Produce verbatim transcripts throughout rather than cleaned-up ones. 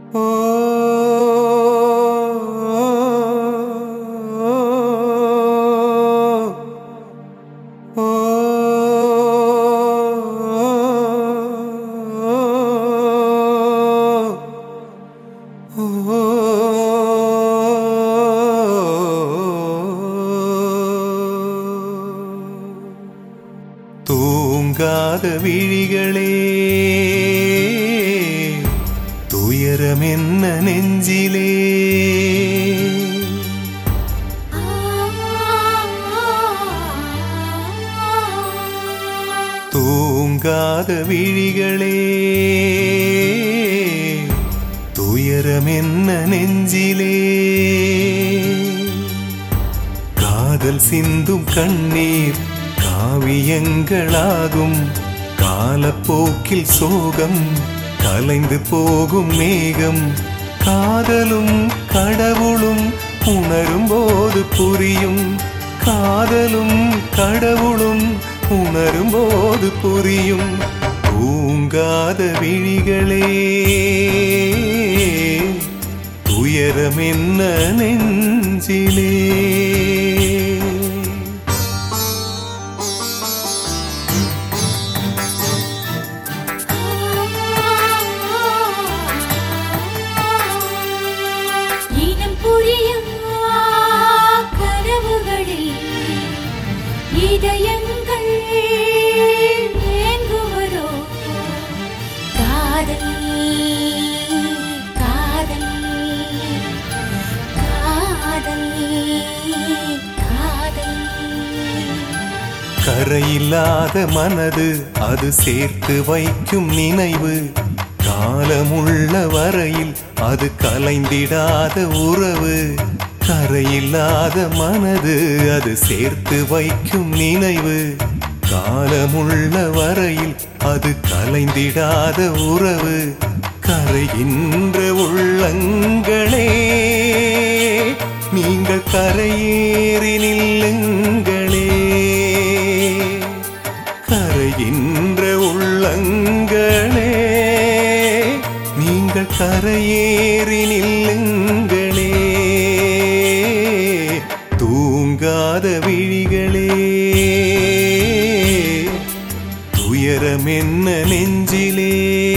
தூங்காத விழிகளே, துயரம் என்ன நெஞ்சிலே? தூங்காத விழிகளே, துயரம் என்ன நெஞ்சிலே? காதல் சிந்தும் கண்ணீர் காவியங்களாகும், காலப்போக்கில் சோகம் கலைந்து போகும் மேகம். காதலும் கடவுளும் உணரும் போது புரியும், காதலும் கடவுளும் உணரும் போது புரியும். தூங்காத விழிகளே, துயரம் என்ன நெஞ்சிலே? இதயங்கள் ஏங்குவதோ காதல் காதல் காதல் காதல். கரையில்லாத மனது அது சேர்த்து வைக்கும் நினைவு, காலமுள்ள வரையில் அது கலைந்திடாத உறவு. கரையில்லாத மனது அது சேர்த்து வைக்கும் நினைவு, காலமுள்ள வரையில் அது கலைந்திடாத உறவு. கரைகின்ற உள்ளங்களே, நீங்கள் கரையேறி நில்லுங்களே. கரைகின்ற உள்ளங்களே, நீங்கள் கரையேறி நில்லுங்களே. தூங்காத விழிகளே, துயரம் என்ன நெஞ்சிலே?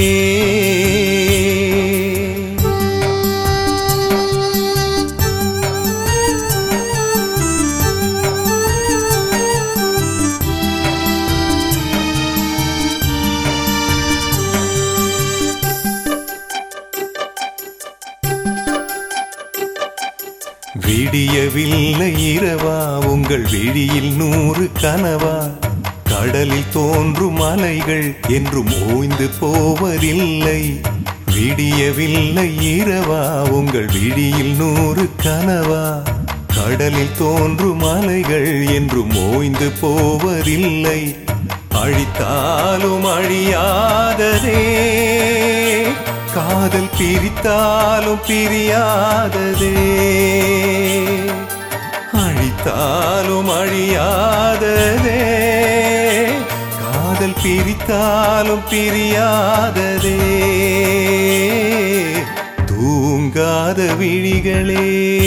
விடியவில்லை இரவா, உங்கள் விழியில் நூறு கனவா? கடலில் தோன்றும் அலைகள் என்றும் ஓய்ந்து போவதில்லை. விடியவில்லை இரவா, உங்கள் விழியில் நூறு கனவா? கடலில் தோன்றும் அலைகள் என்றும் ஓய்ந்து போவதில்லை. அழித்தாலும் அழியாததே காதல், பிரித்தாலும் பிரியாததே. அழித்தாலும் அழியாததே காதல், பிரித்தாலும் பிரியாததே. தூங்காத விழிகளே,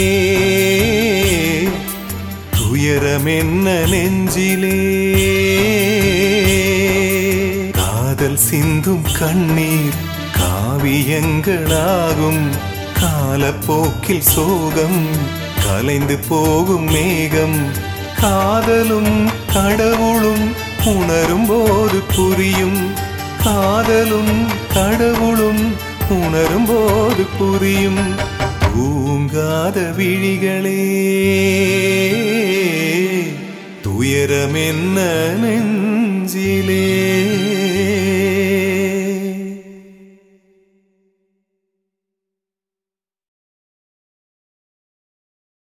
துயரம் என்ன நெஞ்சிலே? காதல் சிந்தும் கண்ணீர் காவியங்களாகும், காலப்போக்கில் சோகம் கலைந்து போகும் மேகம். காதலும் கடவுளும் உணரும் போது புரியும், காதலும் கடவுளும் உணரும் போது புரியும். தூங்காத விழிகளே, துயரம் என்ன நெஞ்சிலே?